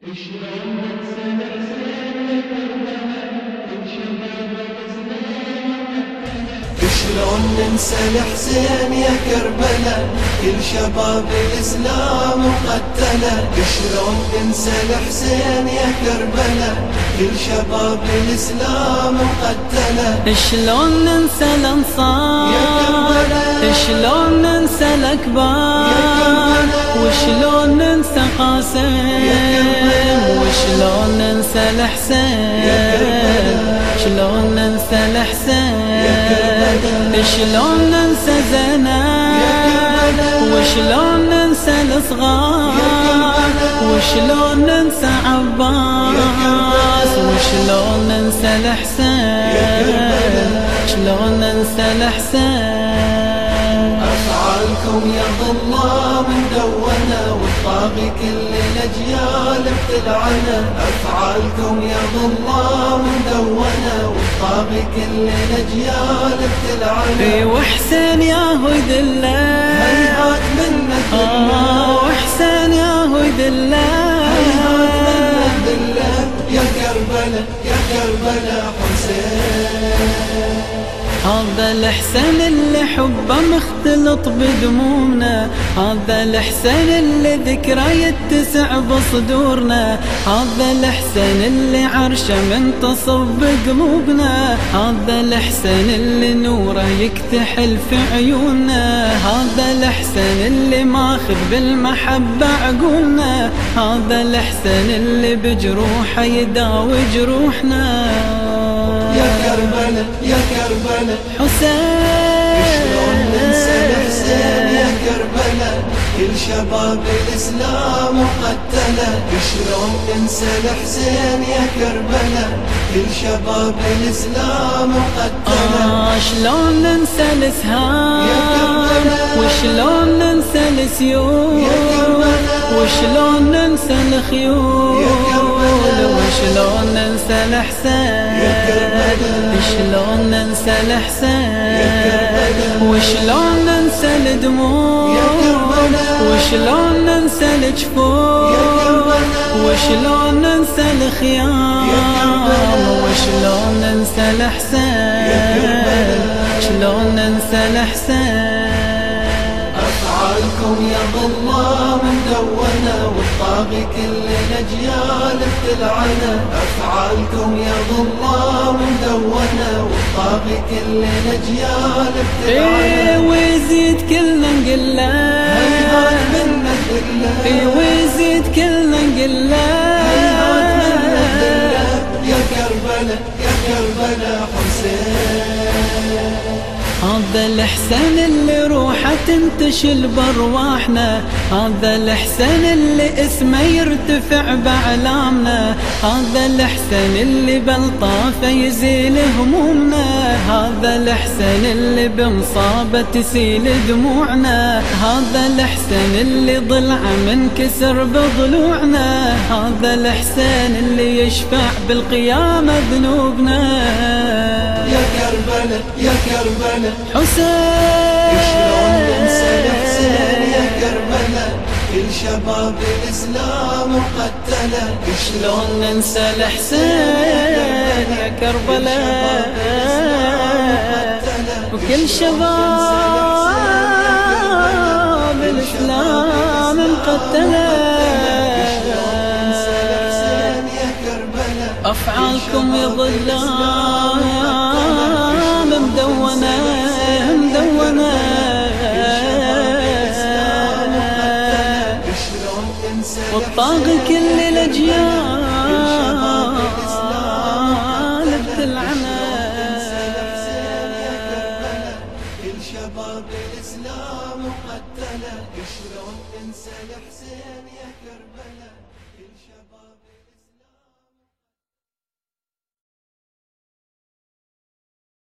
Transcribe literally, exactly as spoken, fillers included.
شلون ننسى الحسين يا كربلاء كل شباب الإسلام شلون ننسى الحسين يا كربلاء كل شباب الإسلام مقتلة شلون ننسى الحسين يا كربلاء كل شباب الإسلام مقتلة شلون ننسى الأنصار يا كربلاء شلون ننسى الأكبار وشلون ننسى قاسم وشلون ننسى الحسين شلون ننسى الحسين شلون ننسى زينب وشلون ننسى الصغار وشلون ننسى عباس وشلون ننسى الحسين شلون ننسى الحسين أفعالكم يا ظلام مدونة والطاغي كل الأجيال بتلعنه أفعالكم يا ظلام مدونة والطاغي كل الأجيال بتلعنه اي وحسين ياهو يدله هيهات منك اه وحسين ياهو يدله هيهات منك دله يا كربلاء يا كربلاء حسين هذا الحسين اللي حبه مختلط بدمومنا هذا الحسين اللي ذكره يتسع بصدورنا هذا الحسين اللي عرشه منتصب بقلوبنا هذا الحسين اللي نوره يكتحل في عيوننا هذا الحسين اللي ماخذ بالمحبة عقولنا هذا الحسين اللي بجروحه يداوي جروحنا يا كربلاء يا كربلاء حسين شلون ننسى الحسين يا كربلاء كل شباب الإسلام مقتلة شلون ننسى الحسين يا كربلاء كل شباب الإسلام مقتلة آه شلون ننسى الاسهام يا كربلاء وشلون ننسى السيوف يا كربلاء وشلون ننسى الخيول يا كربلاء وشلون ننسى الحسين يا كربلاء شلون ننسى يا الحسين كربلاء وشلون ننسى الدموع يا كربلاء وشلون ننسى الجفوف يا كربلاء وشلون ننسى الخيام يا كربلاء وشلون ننسى الحسين شلون ننسى الحسين أفعالكم يا ظلام مدونة والطاغي كل الأجيال بتلعنه أفعالكم يا ظلام مدونة والطاغي كل الأجيال بتلعنه ايه ويزيد كلنا نقله هيهات منك دله ايه ويزيد كلنا نقله هيهات منك دله يا كربلاء يا كربلاء حسين هذا الحسين اللي روحه تنتشل بارواحنا هذا الحسين اللي اسمه يرتفع باعلامنا هذا الحسين اللي بلطافه يزيل همومنا هذا الحسين اللي بمصابه تسيل دموعنا هذا الحسين اللي ضلعه منكسر بضلوعنا هذا الحسين اللي يشفع بالقيامه ذنوبنا يا كربلاء يا كربلاء حسين شلون ننسى الحسين يا كربلاء كل شباب الإسلام مقتلة شلون ننسى الحسين يا كربلاء وكل شباب الإسلام مقتلة أفعالكم يا ظلام مدونة مدونة والطاغي كل الأجيال بتلعنه كل شباب الإسلام مقتلة شلون ننسى الحسين يا كربلاء كل شباب